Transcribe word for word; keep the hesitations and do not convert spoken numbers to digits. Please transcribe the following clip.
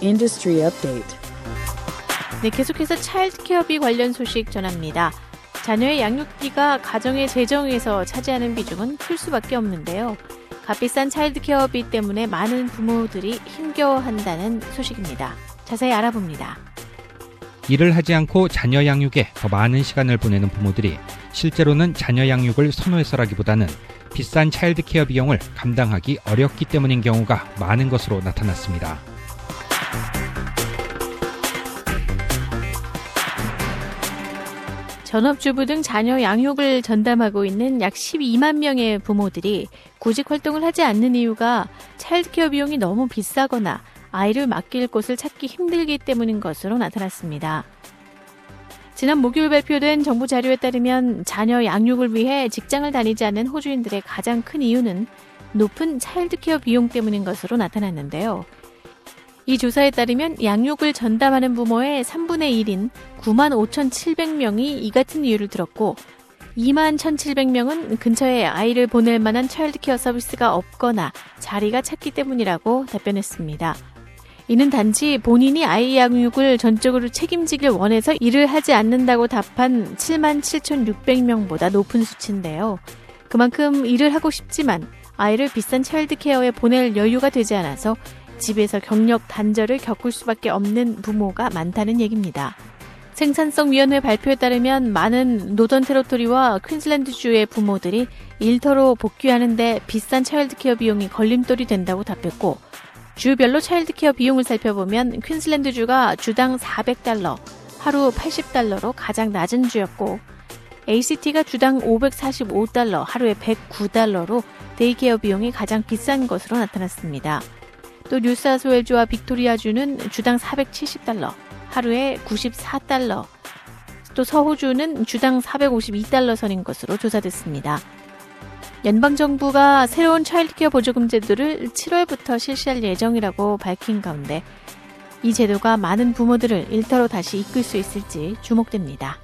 Industry Update. 네, 계속해서 차일드케어비 관련 소식 전합니다. 자녀의 양육비가 가정의 재정에서 차지하는 비중은 클 수밖에 없는데요. 값비싼 차일드케어비 때문에 많은 부모들이 힘겨워한다는 소식입니다. 자세히 알아봅니다. 일을 하지 않고 자녀 양육에 더 많은 시간을 보내는 부모들이 실제로는 자녀 양육을 선호해서라기보다는 비싼 차일드케어 비용을 감당하기 어렵기 때문인 경우가 많은 것으로 나타났습니다. 전업주부 등 자녀 양육을 전담하고 있는 약 십이만 명의 부모들이 구직 활동을 하지 않는 이유가 차일드케어 비용이 너무 비싸거나 아이를 맡길 곳을 찾기 힘들기 때문인 것으로 나타났습니다. 지난 목요일 발표된 정부 자료에 따르면 자녀 양육을 위해 직장을 다니지 않는 호주인들의 가장 큰 이유는 높은 차일드케어 비용 때문인 것으로 나타났는데요. 이 조사에 따르면 양육을 전담하는 부모의 삼분의 일인 구만 오천칠백 명이 이 같은 이유를 들었고 이만 천칠백 명은 근처에 아이를 보낼 만한 차일드케어 서비스가 없거나 자리가 찼기 때문이라고 답변했습니다. 이는 단지 본인이 아이 양육을 전적으로 책임지길 원해서 일을 하지 않는다고 답한 칠만 칠천육백 명보다 높은 수치인데요. 그만큼 일을 하고 싶지만 아이를 비싼 차일드케어에 보낼 여유가 되지 않아서 집에서 경력 단절을 겪을 수밖에 없는 부모가 많다는 얘기입니다. 생산성위원회 발표에 따르면 많은 노던 테러토리와 퀸즐랜드주의 부모들이 일터로 복귀하는 데 비싼 차일드케어 비용이 걸림돌이 된다고 답했고 주별로 차일드케어 비용을 살펴보면 퀸즐랜드주가 주당 사백 달러, 하루 팔십 달러로 가장 낮은 주였고 에이씨티가 주당 오백사십오 달러, 하루에 백구 달러로 데이케어 비용이 가장 비싼 것으로 나타났습니다. 또 뉴사우스웨일주와 빅토리아주는 주당 사백칠십 달러, 하루에 구십사 달러, 또 서호주는 주당 사백오십이 달러 선인 것으로 조사됐습니다. 연방정부가 새로운 차일드케어 보조금 제도를 칠월부터 실시할 예정이라고 밝힌 가운데 이 제도가 많은 부모들을 일터로 다시 이끌 수 있을지 주목됩니다.